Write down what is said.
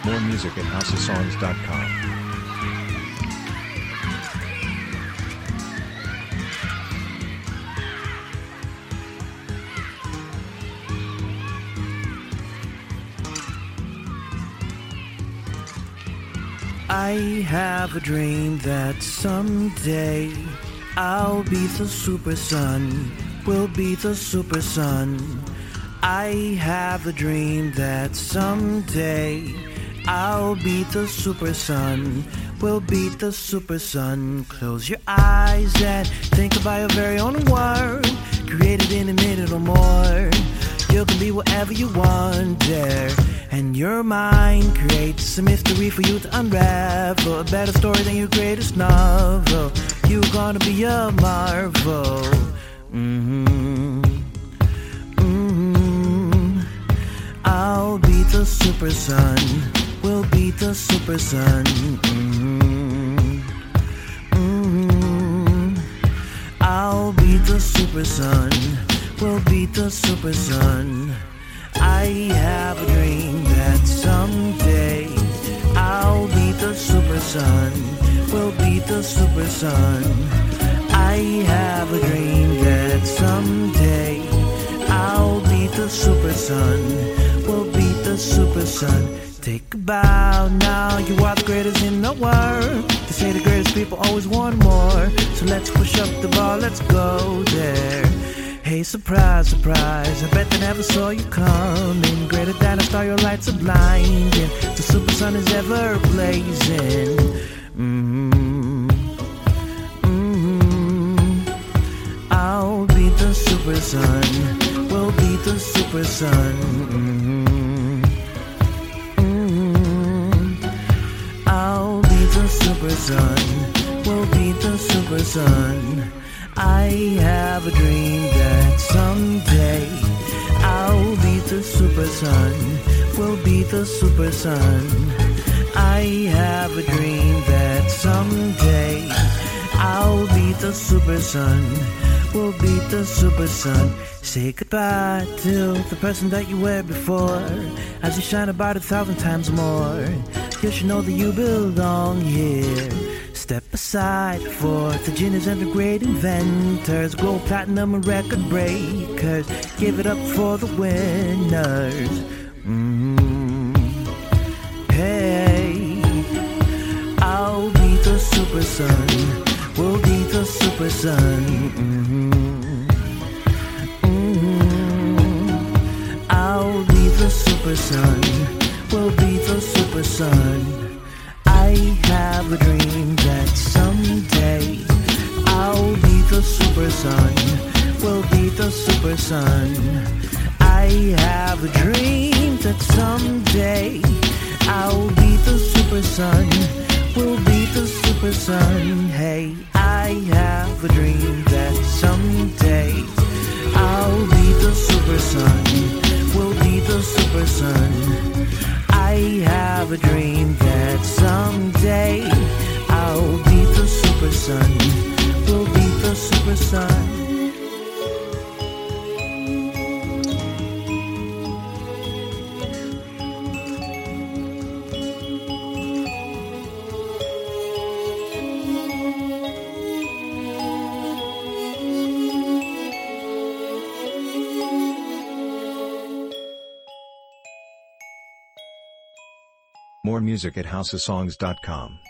More music at houseofsongs.com. I have a dream that someday I'll be the super sun, will be the super sun. I have a dream that someday I'll be the super sun, will be the super sun. Close your eyes and think about your very own world, created in a minute or more. You can be whatever you want there, and your mind creates a mystery for you to unravel. A better story than your greatest novel. You're gonna be a marvel. I'll be the super sun, will be the super sun. I'll be the super sun, will be the super sun. I have a dream that someday I'll be the super sun, will be the super sun. I have a dream that someday I'll be the super sun, will be the super sun. Take a bow now, you are the greatest in the world. They say the greatest people always want more, so let's push up the bar, let's go there. Hey, surprise, surprise, I bet they never saw you coming. Greater than a star, your lights are blinding. The super sun is ever blazing. I'll be the super sun, will be the super sun. I'll be the super sun, will be the super sun. I have a dream that someday I'll be the super sun, will be the super sun. I have a dream that someday I'll be the super sun, will be the super sun. Say goodbye to the person that you were before, as you shine about 1,000 times more. You should know that you belong here. Step aside for the genius and the great inventors, gold, platinum, and record breakers. Give it up for the winners. Hey, I'll be the super sun, will be the super sun. I'll be the super sun, will be the super sun. I have a dream that someday I'll be the super sun, will be the super sun. I have a dream that someday I'll be the super sun, will be the super sun. Hey, I have a dream that someday I'll be the super sun, will be the super sun. I have a dream that someday I'll be the super sun, will be the super sun. More music at houseofsongs.com.